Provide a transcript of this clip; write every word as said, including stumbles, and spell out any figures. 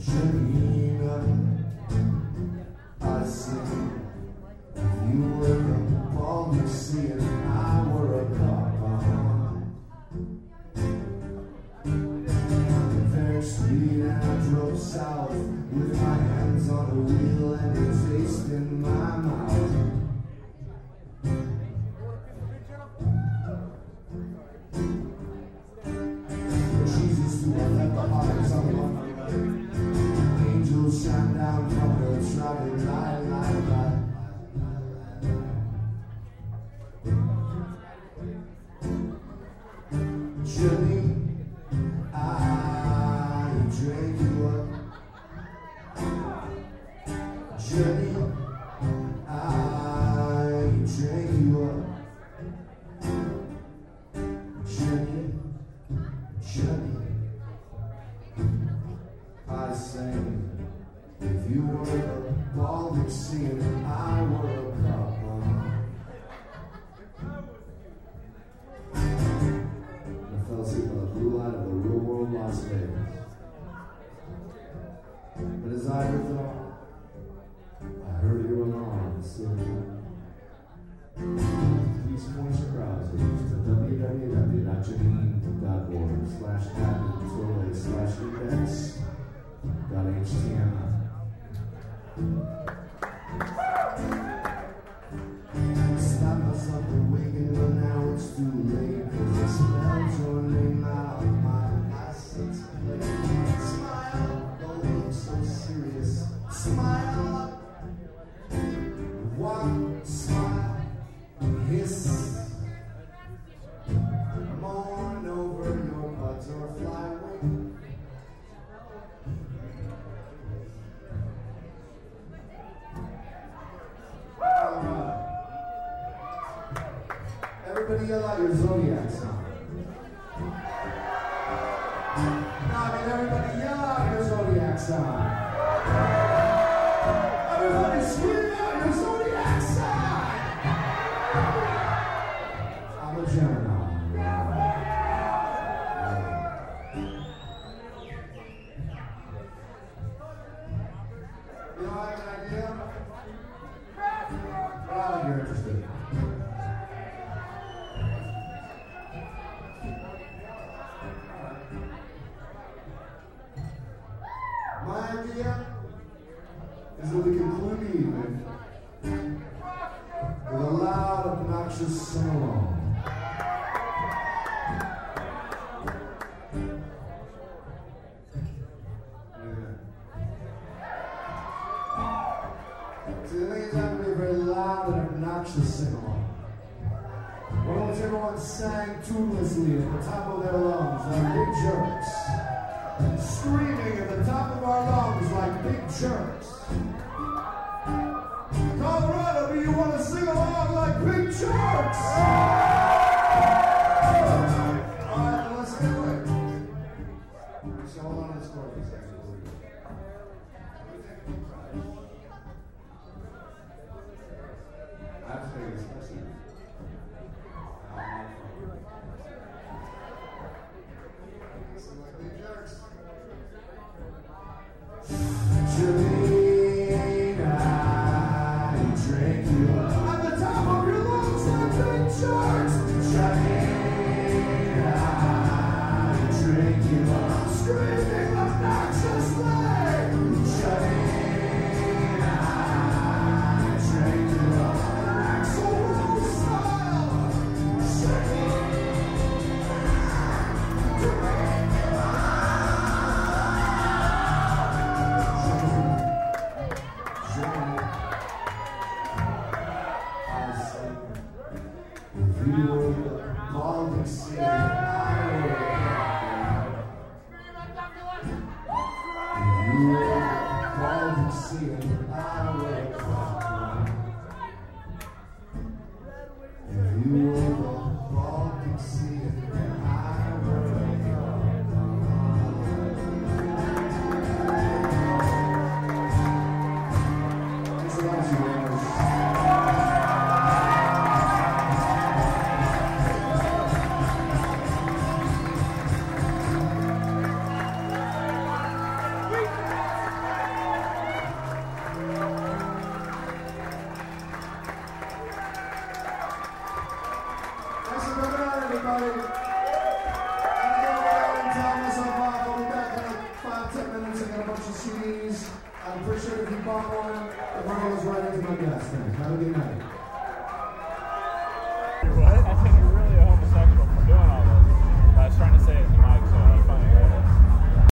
Janina, I sing. You were the Baltic Sea and I were a cop. Very sweet and I drove south with my hands on the wheel and a taste in my mouth. Jesus, who I let the hearts on my angels shine down from the traffic light, light, light. Jenny, I drank you up. Jenny, I drank you up. Jenny, Jenny, I sang. If you were the Baltic Sea and I were a cup. I fell asleep on the blue light of the real world Las Vegas. But as I thought, I heard your alarm sing. Please point your browsers to w w w dot janine dot org slash admin slash index dot h t m l. Stop myself from waking, but now it's too late. Cause I smelled your name out of my license plate. Smile, don't look so serious. Smile, one smile, hiss. Mourn over your butterfly wing. Alright. Everybody yell out your zodiac sign. No, I mean everybody yell out your zodiac sign. Everybody scream out your zodiac sign. I'm a Gemini. You know, I have an idea. Well, you're interested. My idea is that we conclude the evening with a loud, obnoxious sing-along. See, the thing is, I have to be a very loud and obnoxious sing-along. What once everyone sang tunelessly at the top of their lungs like big jerks. Screaming at the top of our lungs like big jerks. Colorado, do you want to sing along like big jerks? Alright, let's get it. So hold on to this chord for a second. I have to take this lesson. Sing like big jerks. Janine, I drank you up. At the top of your lungs like big jerks. Janine, I drank you up. Screaming obnoxiously. Janine, I drank you up. An Axl Rose style. Janine, I drank you up. If you were the Baltic Sea, I were a If you were the Baltic Sea, I were a If you were the Baltic Sea, I were a Thanks a lot, you guys. Wait! C Ds. I'm pretty sure if you bought one, the money goes right into my gas tank. Have a good night.